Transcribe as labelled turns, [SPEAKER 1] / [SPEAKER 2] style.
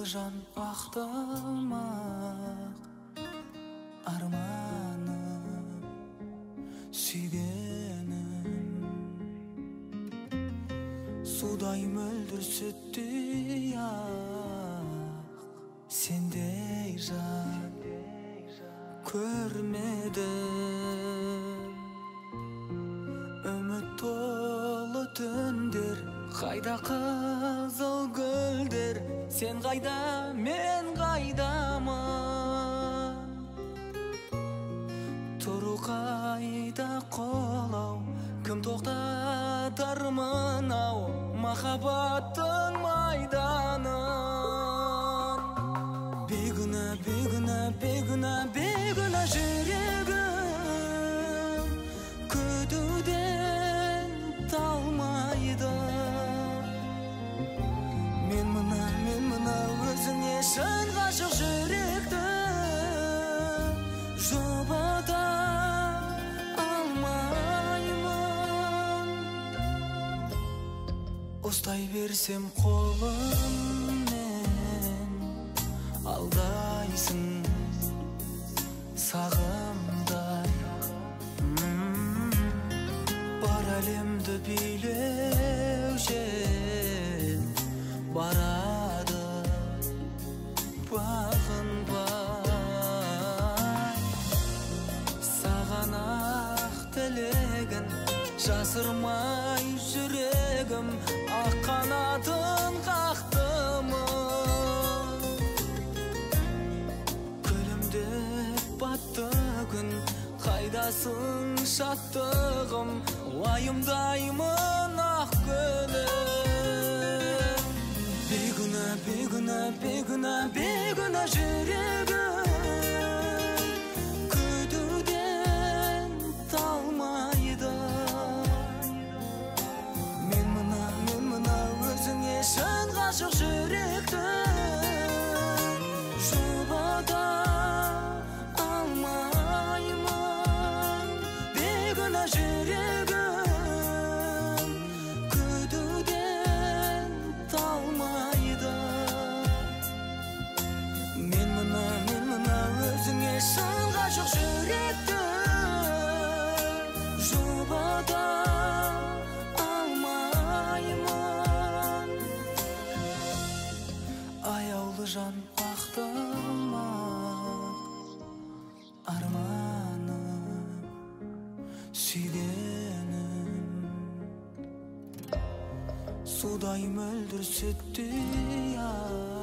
[SPEAKER 1] жан ақтамақ арманым сүйгенім судай мөлдір сүттей ақ сендей жан көрмедім үміт толы түндер қайда қызыл гүлдер сен қайда мен қайдамын тұру қайда қолау кім тоқтатар мынау махаббаттың майданын бейгүнә бейгүнә бейгүнә бейгүнә жүрегім күтуден талмайды мен мына өзіңе шын ғашық жүректі жұбата алмаймын ұстай берсем қолыммен алдайсың сағымдай бар әлемді билеуші барады бағынбай саған ақ тілегін жасырмай жүрегім ақ қанатын қақтымын күлімдеп батты күн қайдасың шаттығым уайымдаймын ақ күнім бейгүнә бейгүнә бейгүнә бейгүнә жүрегім күтуден талмайды мен мына өзіңе шын ғашық жүректі жұбата алмаймын бейгүнә жүрегім күтуден талмайды мен мына өзіңе шын ғашық жүректі жұбата алмаймын аяулы жан ақтамақ арманым сүйгенім судай мөлдір сүттей ақ